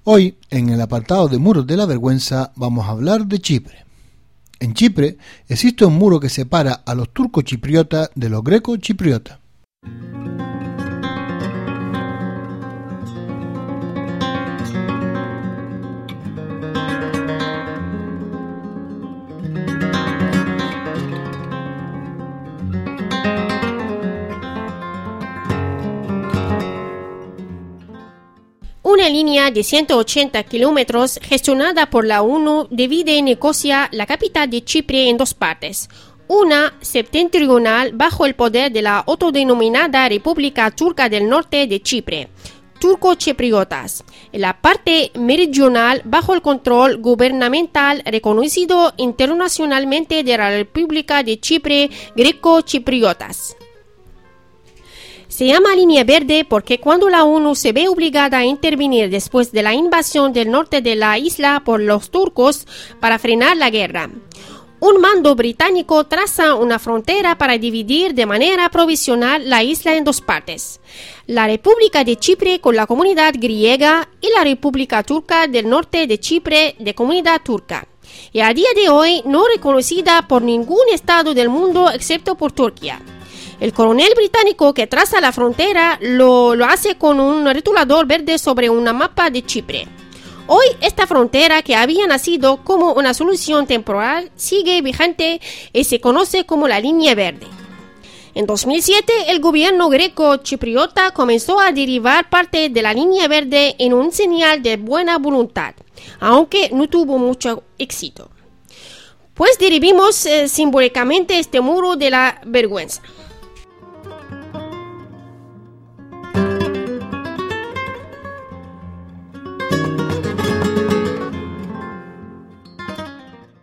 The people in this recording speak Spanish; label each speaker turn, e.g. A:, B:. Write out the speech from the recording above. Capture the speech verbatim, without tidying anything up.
A: Hoy, en el apartado de muros de la vergüenza, vamos a hablar de Chipre. En Chipre existe un muro que separa a los turco-chipriotas de los greco-chipriotas.
B: Una línea de ciento ochenta kilómetros gestionada por la ONU divide Nicosia, la capital de Chipre, en dos partes. Una septentrional bajo el poder de la autodenominada República Turca del Norte de Chipre, turco-chipriotas, y la parte meridional bajo el control gubernamental reconocido internacionalmente de la República de Chipre, greco-chipriotas. Se llama línea verde porque cuando la ONU se ve obligada a intervenir después de la invasión del norte de la isla por los turcos para frenar la guerra, un mando británico traza una frontera para dividir de manera provisional la isla en dos partes: la República de Chipre con la comunidad griega y la República Turca del Norte de Chipre de comunidad turca, y a día de hoy no reconocida por ningún estado del mundo excepto por Turquía. El coronel británico que traza la frontera lo, lo hace con un rotulador verde sobre una mapa de Chipre. Hoy esta frontera, que había nacido como una solución temporal, sigue vigente y se conoce como la línea verde. En dos mil siete, el gobierno greco-chipriota comenzó a derivar parte de la línea verde en un señal de buena voluntad, aunque no tuvo mucho éxito. Pues derivimos eh, simbólicamente este muro de la vergüenza.